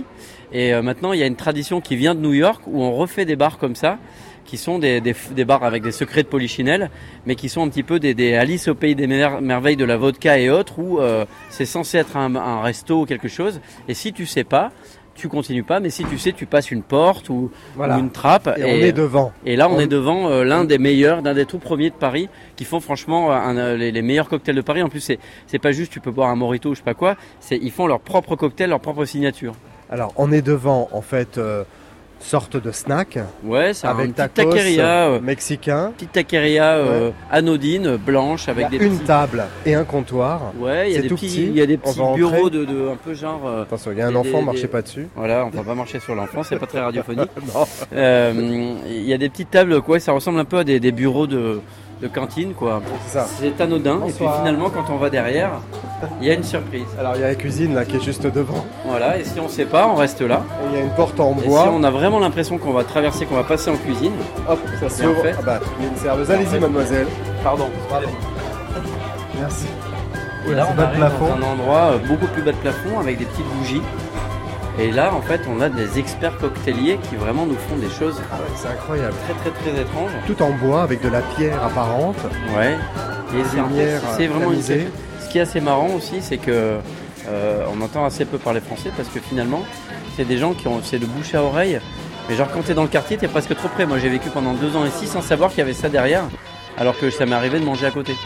Et maintenant, il y a une tradition qui vient de New York où on refait des bars comme ça, qui sont des bars avec des secrets de polichinelle, mais qui sont un petit peu des Alice au pays des merveilles de la vodka et autres, où c'est censé être un resto ou quelque chose. Et si tu sais pas, tu continues pas, mais si tu sais, tu passes une porte ou une trappe. Et on est devant. Et là, on est devant l'un des meilleurs, d'un des tout premiers de Paris, qui font franchement les meilleurs cocktails de Paris. En plus, c'est pas juste tu peux boire un mojito ou je sais pas quoi, ils font leur propre cocktail, leur propre signature. Alors, on est devant, en fait, sorte de snack. Ouais, c'est avec une tacos petite taqueria mexicain. Petite taqueria anodine, blanche, avec il y a des une table et un comptoir. Ouais, il y a des petits bureaux de un peu genre. Attention, il y a un enfant, marchez pas dessus. Voilà, on va pas marcher sur l'enfant, c'est pas très radiophonique. Il y a des petites tables, quoi, ça ressemble un peu à des bureaux de cantine, quoi. C'est anodin. Bonsoir. Et puis finalement, quand on va derrière, il y a une surprise. Alors il y a la cuisine là qui est juste devant. Voilà, et si on sait pas, on reste là. Et il y a une porte en bois. Et si on a vraiment l'impression qu'on va traverser, qu'on va passer en cuisine, hop, ça s'ouvre. Ah bah, il y a une serveuse. Allez-y, mademoiselle. Pardon. Merci. Et là, on arrive dans un endroit beaucoup plus bas de plafond avec des petites bougies. Et là, en fait, on a des experts cocktailiers qui vraiment nous font des choses c'est incroyable. Très, très, très étranges. Tout en bois avec de la pierre apparente. Ouais. Et c'est vraiment une... Ce qui est assez marrant aussi, c'est que on entend assez peu parler français parce que finalement, c'est des gens c'est de bouche à oreille. Mais genre, quand t'es dans le quartier, t'es presque trop près. Moi, j'ai vécu pendant 2 ans ici sans savoir qu'il y avait ça derrière, alors que ça m'est arrivé de manger à côté.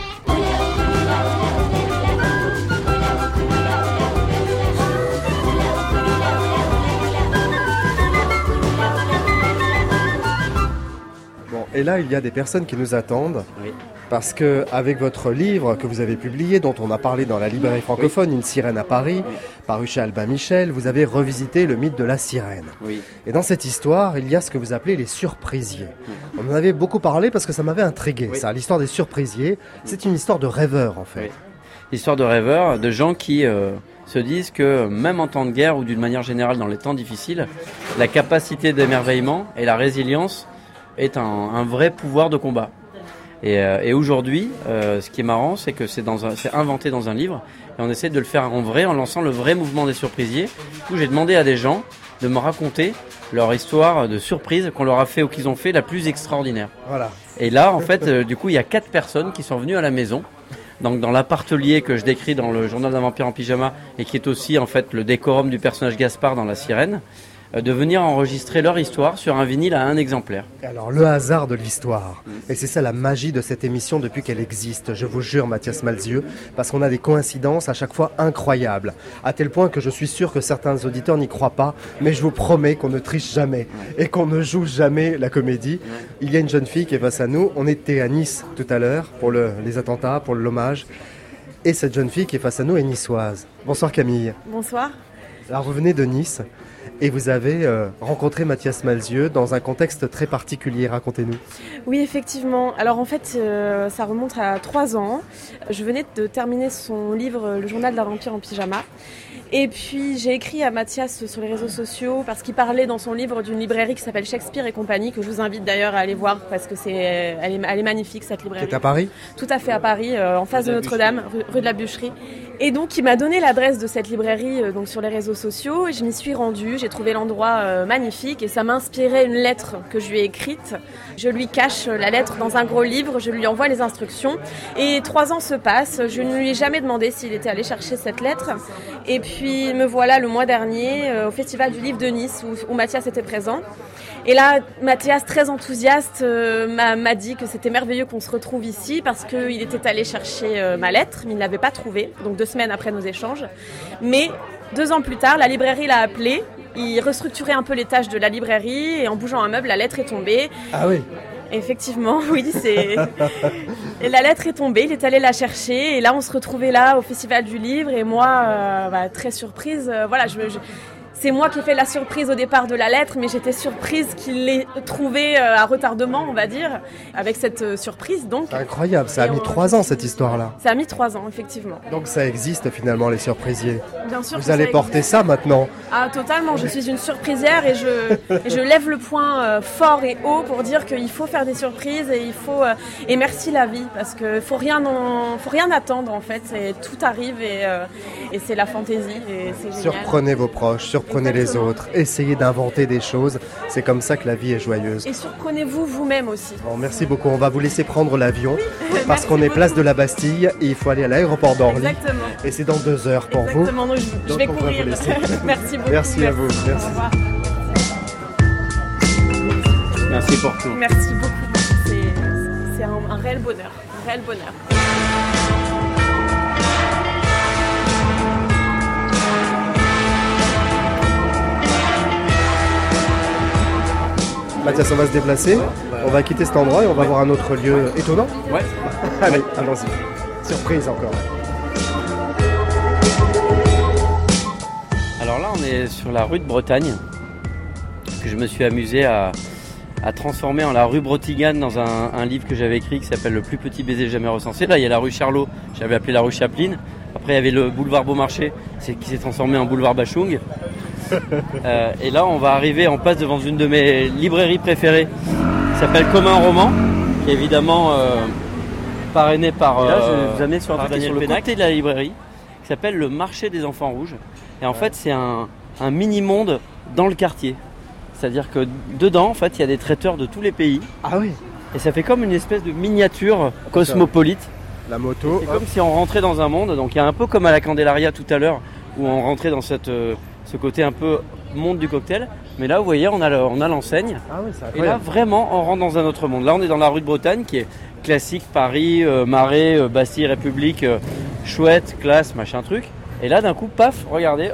Et là, il y a des personnes qui nous attendent. Oui. Parce que avec votre livre que vous avez publié, dont on a parlé dans la librairie francophone, Une sirène à Paris, paru chez Albin Michel, vous avez revisité le mythe de la sirène. Oui. Et dans cette histoire, il y a ce que vous appelez les surprisiers. On en avait beaucoup parlé parce que ça m'avait intrigué. Ça, l'histoire des surprisiers, c'est une histoire de rêveurs en fait. Oui. L'histoire de rêveurs, de gens qui se disent que même en temps de guerre ou d'une manière générale dans les temps difficiles, la capacité d'émerveillement et la résilience est un vrai pouvoir de combat. Et aujourd'hui, ce qui est marrant, c'est que c'est inventé dans un livre et on essaie de le faire en vrai en lançant le vrai mouvement des surprisiers. Du coup, j'ai demandé à des gens de me raconter leur histoire de surprise qu'on leur a fait ou qu'ils ont fait la plus extraordinaire. Voilà. Et là, en fait, du coup, il y a 4 personnes qui sont venues à la maison. Donc dans l'appartelier que je décris dans le journal d'un vampire en pyjama et qui est aussi en fait le décorum du personnage Gaspard dans La Sirène, de venir enregistrer leur histoire sur un vinyle à 1 exemplaire. Alors le hasard de l'histoire, et c'est ça la magie de cette émission depuis qu'elle existe, je vous jure Mathias Malzieu, parce qu'on a des coïncidences à chaque fois incroyables, à tel point que je suis sûr que certains auditeurs n'y croient pas, mais je vous promets qu'on ne triche jamais et qu'on ne joue jamais la comédie. Il y a une jeune fille qui est face à nous, on était à Nice tout à l'heure pour les attentats, pour l'hommage, et cette jeune fille qui est face à nous est niçoise. Bonsoir Camille. Bonsoir. Alors vous venez de Nice. Et vous avez rencontré Mathias Malzieu dans un contexte très particulier, racontez-nous. Oui, effectivement. Alors en fait, ça remonte à 3 ans. Je venais de terminer son livre « Le journal d'un vampire en pyjama ». Et puis j'ai écrit à Mathias sur les réseaux sociaux parce qu'il parlait dans son livre d'une librairie qui s'appelle Shakespeare et compagnie, que je vous invite d'ailleurs à aller voir parce que elle est magnifique cette librairie. Qui est à Paris ? Tout à fait à Paris, en face de Notre-Dame, rue de la Bûcherie. Et donc il m'a donné l'adresse de cette librairie donc sur les réseaux sociaux et je m'y suis rendue. J'ai trouvé l'endroit magnifique et ça m'a inspiré une lettre que je lui ai écrite. Je lui cache la lettre dans un gros livre, je lui envoie les instructions et 3 ans se passent. Je ne lui ai jamais demandé s'il était allé chercher cette lettre. Et puis me voilà le mois dernier au Festival du Livre de Nice où Mathias était présent. Et là, Mathias, très enthousiaste, m'a dit que c'était merveilleux qu'on se retrouve ici parce qu'il était allé chercher ma lettre, mais il ne l'avait pas trouvée, donc 2 semaines après nos échanges. Mais 2 ans plus tard, la librairie l'a appelé, il restructurait un peu les tâches de la librairie et en bougeant un meuble, la lettre est tombée. Ah oui. Effectivement, oui, et la lettre est tombée, il est allé la chercher et là on se retrouvait là au Festival du Livre et moi, très surprise, voilà, c'est moi qui ai fait la surprise au départ de la lettre, mais j'étais surprise qu'il l'ait trouvée à retardement, on va dire, avec cette surprise. Donc. C'est incroyable, ça a mis 3 ans cette histoire-là. Ça a mis 3 ans, effectivement. Donc ça existe finalement, les surprisiers. Bien sûr. Vous allez porter ça maintenant. Ah, totalement, je suis une surprisière et je lève le poing fort et haut pour dire qu'il faut faire des surprises et il faut... et merci la vie, parce qu'il faut rien attendre en fait, tout arrive et c'est la fantaisie et c'est génial. Surprenez vos proches, surprenez surprenez les autres, essayez d'inventer des choses. C'est comme ça que la vie est joyeuse. Et surprenez-vous vous-même aussi. Bon, merci beaucoup. On va vous laisser prendre l'avion parce qu'on est place de la Bastille et il faut aller à l'aéroport d'Orly. Exactement. Et c'est dans 2 heures pour vous. Exactement. Donc, je vais courir. Merci beaucoup. Merci à vous. Merci. Au revoir. Merci pour tout. Merci beaucoup. C'est un réel bonheur. Un réel bonheur. Mathias, on va se déplacer. On va quitter cet endroit et on va voir un autre lieu étonnant. Ouais. Allez, allons-y. Surprise encore. Alors là, on est sur la rue de Bretagne, que je me suis amusé à transformer en la rue Brotigane dans un livre que j'avais écrit qui s'appelle Le plus petit baiser jamais recensé. Là, il y a la rue Charlot, j'avais appelé la rue Chaplin. Après, il y avait le boulevard Beaumarchais, qui s'est transformé en boulevard Bachung. Et là, on va arriver, on passe devant une de mes librairies préférées qui s'appelle Comme un roman, qui est évidemment parrainé par là, je vais vous amener sur le côté de la librairie, qui s'appelle le marché des enfants rouges. Et en fait, c'est un mini-monde dans le quartier. C'est-à-dire que dedans, en fait, il y a des traiteurs de tous les pays. Ah oui. Et ça fait comme une espèce de miniature cosmopolite. La moto. C'est comme si on rentrait dans un monde. Donc il y a un peu comme à la Candelaria tout à l'heure, où on rentrait dans ce côté un peu monde du cocktail. Mais là, vous voyez, on a l'enseigne. Ah oui, c'est incroyable. Et là, vraiment, on rentre dans un autre monde. Là, on est dans la rue de Bretagne, qui est classique, Paris, Marais, Bastille, République, chouette, classe, machin truc. Et là, d'un coup, paf, regardez,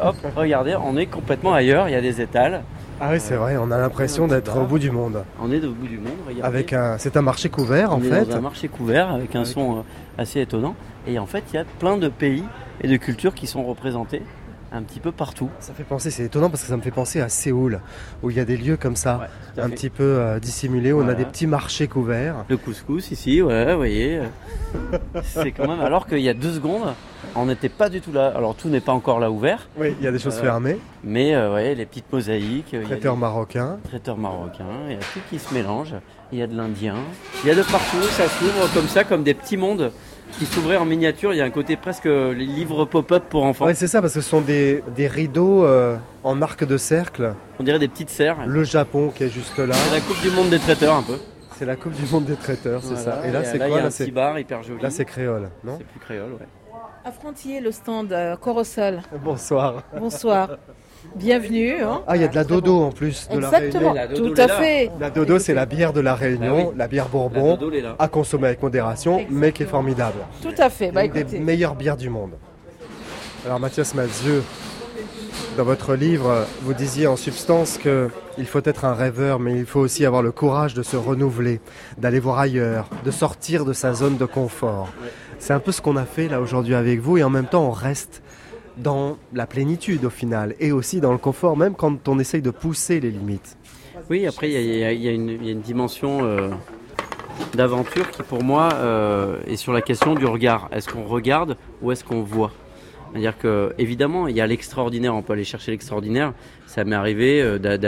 on est complètement ailleurs. Il y a des étals. Ah oui, c'est vrai, on a l'impression d'être au bout du monde. On est au bout du monde, regardez. C'est un marché couvert en fait. Dans un marché couvert avec un son assez étonnant. Et en fait, il y a plein de pays et de cultures qui sont représentés un petit peu partout. Ça fait penser, c'est étonnant parce que ça me fait penser à Séoul, où il y a des lieux comme ça, un petit peu dissimulés, où on a des petits marchés couverts. Le couscous ici, ouais, vous voyez. C'est quand même. Alors qu'il y a 2 secondes, on n'était pas du tout là. Alors tout n'est pas encore là ouvert. Oui, il y a des choses fermées. Mais ouais, les petites mosaïques. Traiteurs marocains. Il y a tout qui se mélange. Il y a de l'indien. Il y a de partout, ça s'ouvre comme ça, comme des petits mondes qui s'ouvraient en miniature. Il y a un côté presque les livres pop-up pour enfants. Oui, c'est ça, parce que ce sont des rideaux en arc de cercle. On dirait des petites serres. Le Japon qui est juste là. C'est la coupe du monde des traiteurs un peu. C'est la coupe du monde des traiteurs, c'est ça. Et là, c'est quoi? Il y a un petit bar hyper joli. Là, c'est créole, non? C'est plus créole, ouais. Affrontier le stand Corosol. Bonsoir. Bonsoir. Bienvenue. Hein. Ah, il y a de la dodo en plus de Exactement, la Réunion. tout à fait. La dodo, c'est la bière de la Réunion, oui. La bière Bourbon, à consommer avec modération, mais qui est formidable. Tout à fait. Une des meilleures bières du monde. Alors Mathias Malzieu, dans votre livre, vous disiez en substance qu'il faut être un rêveur, mais il faut aussi avoir le courage de se renouveler, d'aller voir ailleurs, de sortir de sa zone de confort. C'est un peu ce qu'on a fait là aujourd'hui avec vous, et en même temps on reste dans la plénitude au final, et aussi dans le confort, même quand on essaye de pousser les limites. Oui, après il y a une dimension d'aventure qui pour moi est sur la question du regard. Est-ce qu'on regarde ou est-ce qu'on voit ? C'est-à-dire qu'évidemment, il y a l'extraordinaire, on peut aller chercher l'extraordinaire. Ça m'est arrivé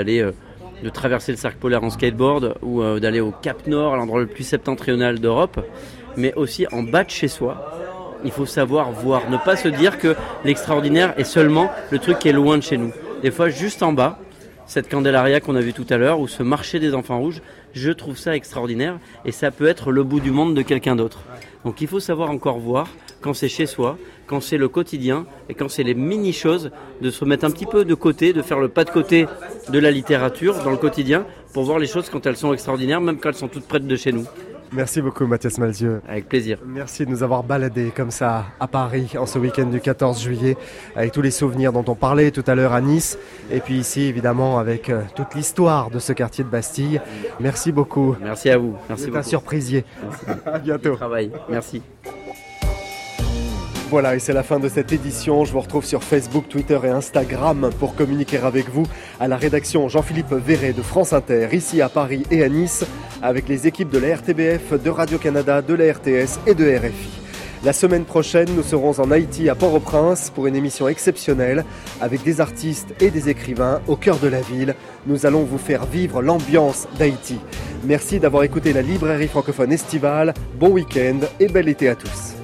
de traverser le cercle polaire en skateboard ou d'aller au Cap Nord, à l'endroit le plus septentrional d'Europe, mais aussi en bas de chez soi. Il faut savoir voir, ne pas se dire que l'extraordinaire est seulement le truc qui est loin de chez nous. Des fois, juste en bas, cette Candelaria qu'on a vue tout à l'heure, ou ce marché des enfants rouges, je trouve ça extraordinaire et ça peut être le bout du monde de quelqu'un d'autre. Donc il faut savoir encore voir quand c'est chez soi, quand c'est le quotidien et quand c'est les mini-choses, de se mettre un petit peu de côté, de faire le pas de côté de la littérature dans le quotidien pour voir les choses quand elles sont extraordinaires, même quand elles sont toutes près de chez nous. Merci beaucoup Mathias Malzieu. Avec plaisir. Merci de nous avoir baladés comme ça à Paris en ce week-end du 14 juillet avec tous les souvenirs dont on parlait tout à l'heure à Nice et puis ici évidemment avec toute l'histoire de ce quartier de Bastille. Merci beaucoup. Merci à vous. Merci beaucoup. C'est un surprisier. Merci. À bientôt. Travail. Merci. Voilà, et c'est la fin de cette édition. Je vous retrouve sur Facebook, Twitter et Instagram pour communiquer avec vous. À la rédaction, Jean-Philippe Verret de France Inter, ici à Paris et à Nice, avec les équipes de la RTBF, de Radio-Canada, de la RTS et de RFI. La semaine prochaine, nous serons en Haïti à Port-au-Prince pour une émission exceptionnelle avec des artistes et des écrivains au cœur de la ville. Nous allons vous faire vivre l'ambiance d'Haïti. Merci d'avoir écouté la librairie francophone estivale. Bon week-end et bel été à tous.